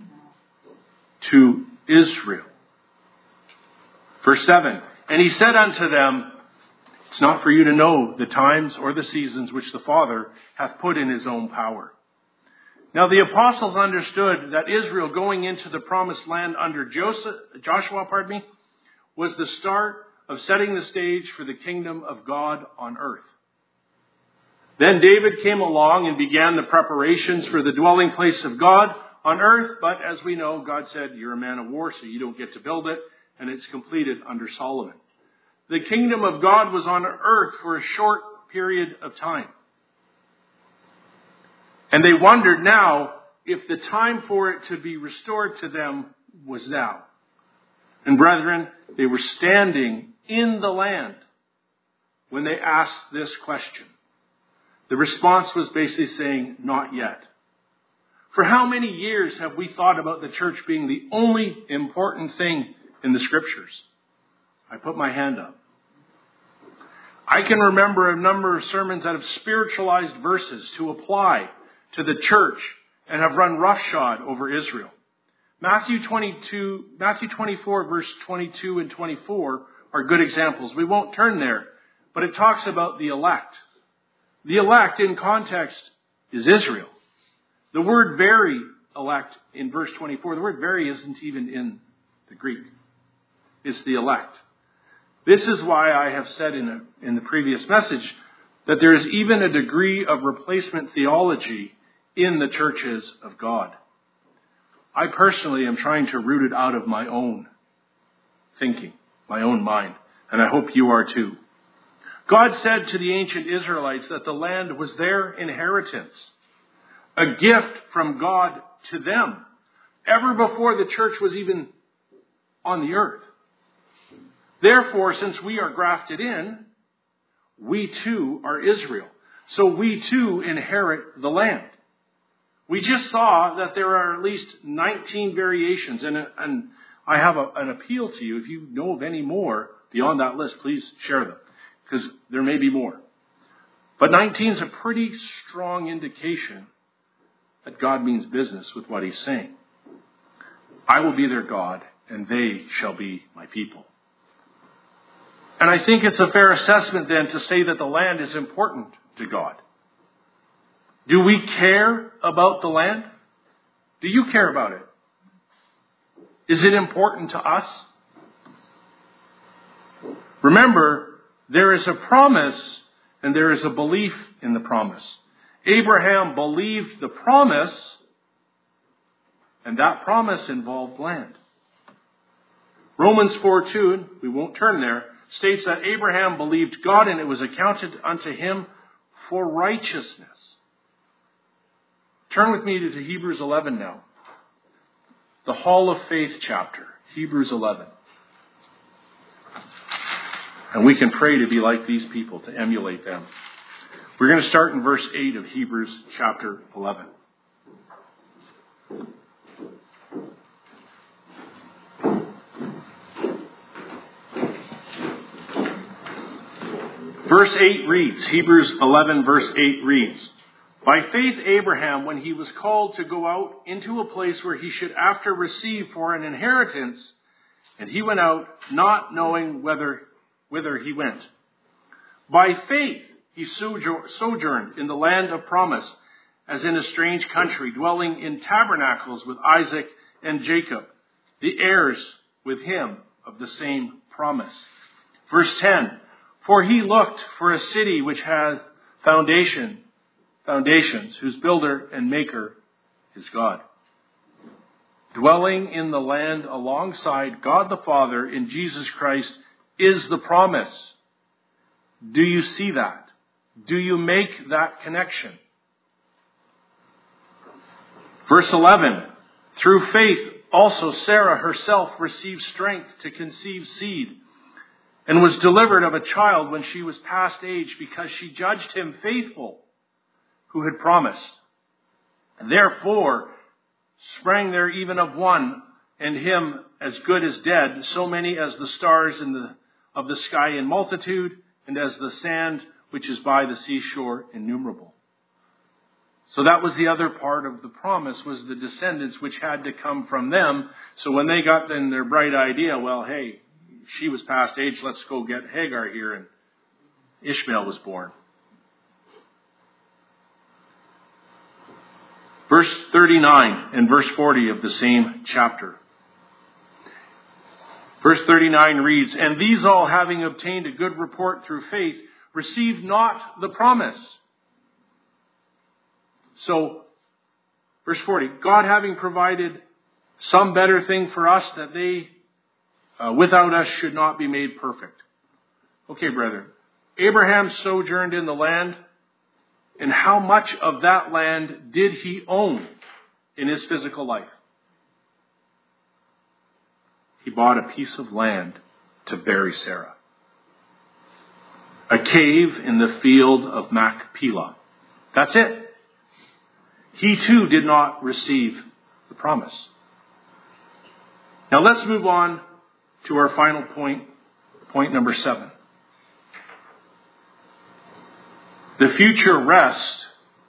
To Israel. Verse 7, and he said unto them, it's not for you to know the times or the seasons which the Father hath put in his own power. Now the apostles understood that Israel going into the promised land under Joshua, was the start of setting the stage for the kingdom of God on earth. Then David came along and began the preparations for the dwelling place of God on earth. But as we know, God said, you're a man of war, so you don't get to build it. And it's completed under Solomon. The kingdom of God was on earth for a short period of time. And they wondered now if the time for it to be restored to them was now. And brethren, they were standing in the land when they asked this question. The response was basically saying, not yet. For how many years have we thought about the church being the only important thing in the scriptures? I put my hand up. I can remember a number of sermons that have spiritualized verses to apply to the church and have run roughshod over Israel. Matthew 24, verse 22 and 24 are good examples. We won't turn there, but it talks about the elect. The elect in context is Israel. The word very elect in verse 24, the word very isn't even in the Greek. It's the elect. This is why I have said in the previous message that there is even a degree of replacement theology in the churches of God. I personally am trying to root it out of my own thinking, my own mind, and I hope you are too. God said to the ancient Israelites that the land was their inheritance, a gift from God to them, ever before the church was even on the earth. Therefore, since we are grafted in, we too are Israel. So we too inherit the land. We just saw that there are at least 19 variations, and I have an appeal to you. If you know of any more beyond that list, please share them, because there may be more. But 19 is a pretty strong indication that God means business with what he's saying. I will be their God, and they shall be my people. And I think it's a fair assessment then to say that the land is important to God. Do we care about the land? Do you care about it? Is it important to us? Remember, there is a promise and there is a belief in the promise. Abraham believed the promise, and that promise involved land. Romans 4:2, we won't turn there, states that Abraham believed God and it was accounted unto him for righteousness. Turn with me to Hebrews 11 now. The Hall of Faith chapter, Hebrews 11. And we can pray to be like these people, to emulate them. We're going to start in verse 8 of Hebrews chapter 11. Verse 8 reads, Hebrews 11 verse 8 reads, By faith Abraham, when he was called to go out into a place where he should after receive for an inheritance, and he went out not knowing whither he went. By faith he sojourned in the land of promise, as in a strange country, dwelling in tabernacles with Isaac and Jacob, the heirs with him of the same promise. Verse 10, For he looked for a city which hath foundations, whose builder and maker is God. Dwelling in the land alongside God the Father in Jesus Christ is the promise. Do you see that? Do you make that connection? Verse 11, Through faith also Sarah herself received strength to conceive seed, and was delivered of a child when she was past age, because she judged him faithful who had promised. Therefore sprang there even of one, and him as good as dead, so many as the stars of the sky in multitude, and as the sand which is by the seashore innumerable. So that was the other part of the promise, was the descendants which had to come from them. So when they got then their bright idea, well, hey, she was past age, let's go get Hagar here, and Ishmael was born. Verse 39 and verse 40 of the same chapter. Verse 39 reads, And these all, having obtained a good report through faith, received not the promise. So, verse 40, God having provided some better thing for us, that they without us should not be made perfect. Okay, brethren. Abraham sojourned in the land, and how much of that land did he own in his physical life? He bought a piece of land to bury Sarah. A cave in the field of Machpelah. That's it. He too did not receive the promise. Now let's move on to our final point number 7. The future rest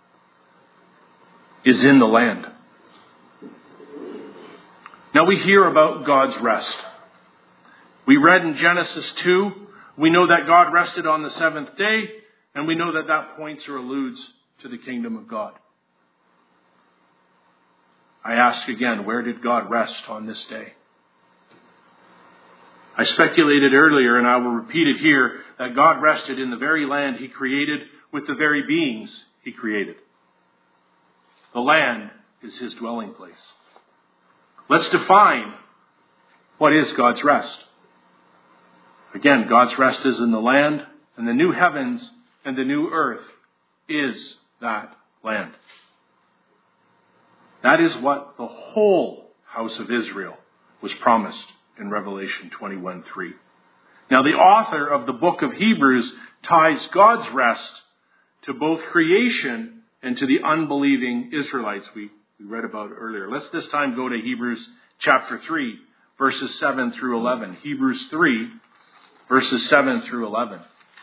is in the land. Now we hear about God's rest. We read in Genesis 2, we know that God rested on the 7th day, and we know that that points or alludes to the kingdom of God. I ask again, where did God rest on this day? I speculated earlier, and I will repeat it here, that God rested in the very land he created with the very beings he created. The land is his dwelling place. Let's define what is God's rest. Again, God's rest is in the land, and the new heavens and the new earth is that land. That is what the whole house of Israel was promised in Revelation 21:3. Now, the author of the book of Hebrews ties God's rest to both creation and to the unbelieving Israelites we read about earlier. Let's this time go to Hebrews chapter 3, verses 7 through 11. Hebrews 3, verses 7 through 11.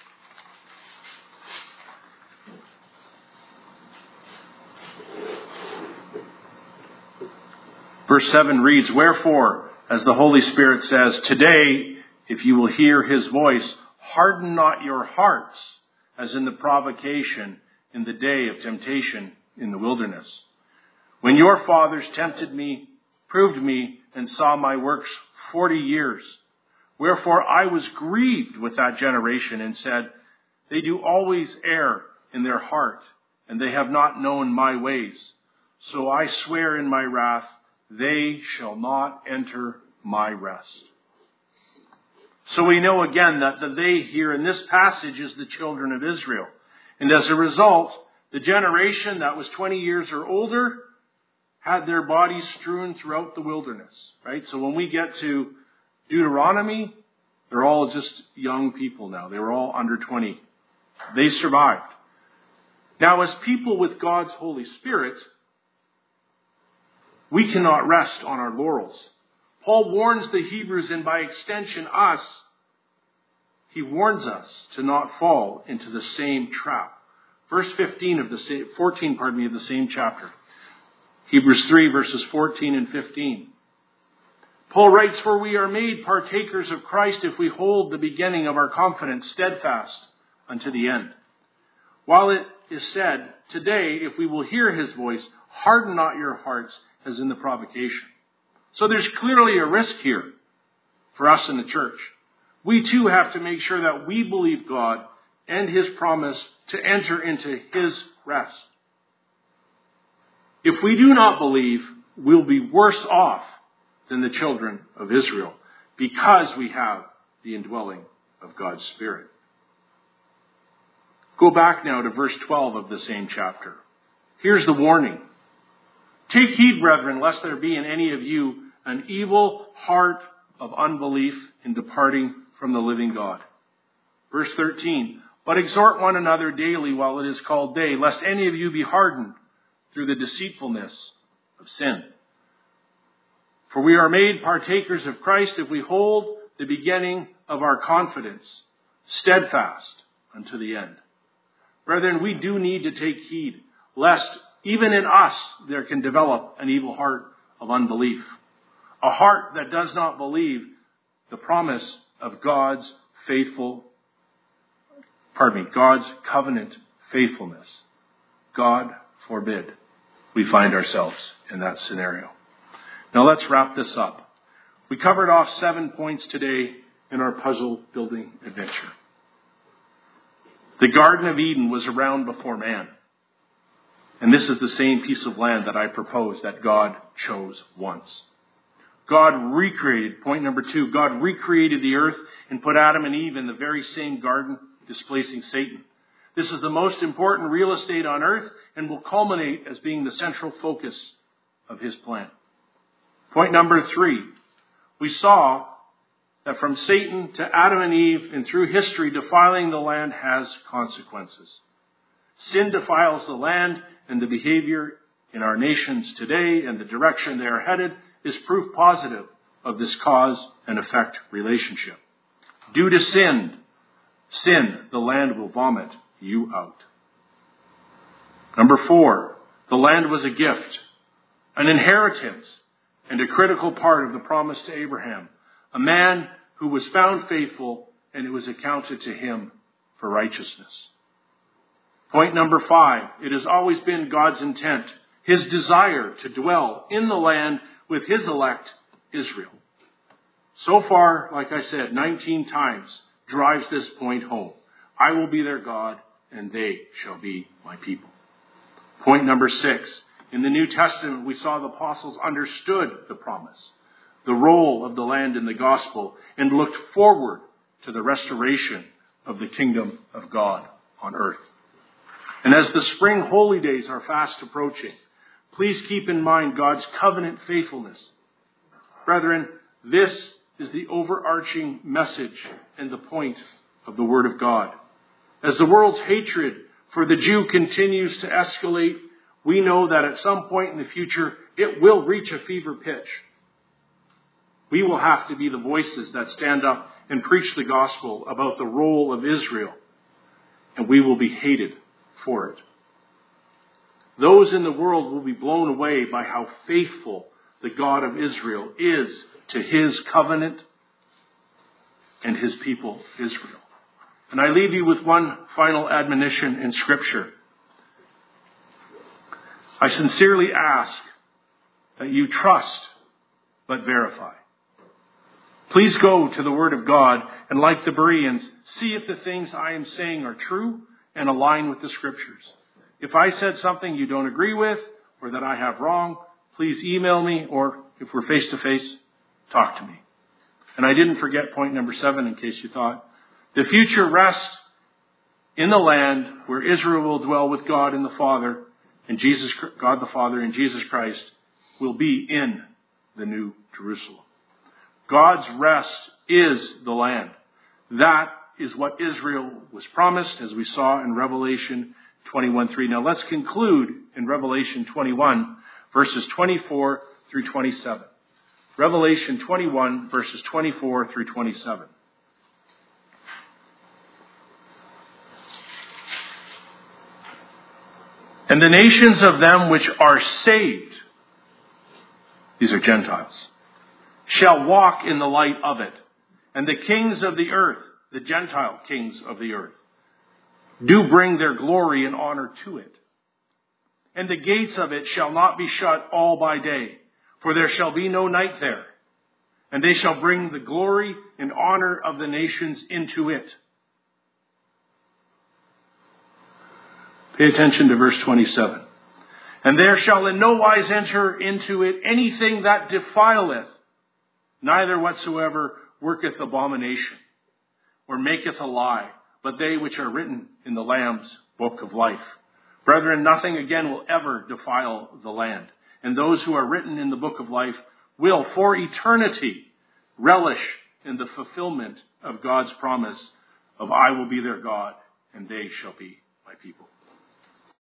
Verse 7 reads, "Wherefore, as the Holy Spirit says, today, if you will hear his voice, harden not your hearts, as in the provocation in the day of temptation in the wilderness. When your fathers tempted me, proved me, and saw my works 40 years. Wherefore I was grieved with that generation and said, they do always err in their heart, and they have not known my ways. So I swear in my wrath, they shall not enter my rest." So we know again that the they here in this passage is the children of Israel. And as a result, the generation that was 20 years or older had their bodies strewn throughout the wilderness, right? So when we get to Deuteronomy, they're all just young people now. They were all under 20. They survived. Now, as people with God's Holy Spirit, we cannot rest on our laurels. Paul warns the Hebrews, and by extension us, he warns us to not fall into the same trap. Verse 14 of the same chapter. Hebrews 3, verses 14 and 15. Paul writes, "For we are made partakers of Christ if we hold the beginning of our confidence steadfast unto the end. While it is said, today, if we will hear his voice, harden not your hearts as in the provocation." So there's clearly a risk here for us in the church. We too have to make sure that we believe God and his promise to enter into his rest. If we do not believe, we'll be worse off than the children of Israel because we have the indwelling of God's Spirit. Go back now to verse 12 of the same chapter. Here's the warning. "Take heed, brethren, lest there be in any of you an evil heart of unbelief in departing from the living God." Verse 13, "But exhort one another daily while it is called day, lest any of you be hardened through the deceitfulness of sin. For we are made partakers of Christ if we hold the beginning of our confidence steadfast unto the end." Brethren, we do need to take heed, lest even in us there can develop an evil heart of unbelief. A heart that does not believe the promise of God's covenant faithfulness. God forbid we find ourselves in that scenario. Now let's wrap this up. We covered off 7 points today in our puzzle building adventure. The Garden of Eden was around before man. And this is the same piece of land that I proposed that God chose once. God recreated, point number 2, God recreated the earth and put Adam and Eve in the very same garden, displacing Satan. This is the most important real estate on earth and will culminate as being the central focus of his plan. Point number 3, we saw that from Satan to Adam and Eve and through history, defiling the land has consequences. Sin defiles the land, and the behavior in our nations today and the direction they are headed is proof positive of this cause and effect relationship. Due to sin, the land will vomit you out. Number 4, the land was a gift, an inheritance, and a critical part of the promise to Abraham, a man who was found faithful, and it was accounted to him for righteousness. Point number 5, it has always been God's intent, his desire to dwell in the land with his elect, Israel. so far, like I said, 19 times drives this point home. I will be their God, and they shall be my people. Point number 6. In the New Testament, we saw the apostles understood the promise, the role of the land in the gospel, and looked forward to the restoration of the kingdom of God on earth. And as the spring holy days are fast approaching, please keep in mind God's covenant faithfulness. Brethren, this is the overarching message and the point of the Word of God. As the world's hatred for the Jew continues to escalate, we know that at some point in the future, it will reach a fever pitch. We will have to be the voices that stand up and preach the gospel about the role of Israel, and we will be hated for it. Those in the world will be blown away by how faithful the God of Israel is to his covenant and his people, Israel. And I leave you with one final admonition in Scripture. I sincerely ask that you trust but verify. Please go to the Word of God and, like the Bereans, see if the things I am saying are true and align with the Scriptures. If I said something you don't agree with or that I have wrong, please email me, or if we're face-to-face, talk to me. And I didn't forget point number 7 in case you thought. The future rest in the land where Israel will dwell with God and the Father, and God the Father and Jesus Christ will be in the New Jerusalem. God's rest is the land. That is what Israel was promised, as we saw in Revelation 21:3. Now let's conclude in Revelation 21, verses 24 through 27. Revelation 21, verses 24 through 27. And the nations of them which are saved, these are Gentiles, shall walk in the light of it. And the kings of the earth, the Gentile kings of the earth, do bring their glory and honor to it. And the gates of it shall not be shut all by day, for there shall be no night there. And they shall bring the glory and honor of the nations into it. Pay attention to verse 27. And there shall in no wise enter into it anything that defileth, neither whatsoever worketh abomination, or maketh a lie, but they which are written in the Lamb's book of life. Brethren, nothing again will ever defile the land. And those who are written in the book of life will, for eternity, relish in the fulfillment of God's promise of I will be their God, and they shall be my people.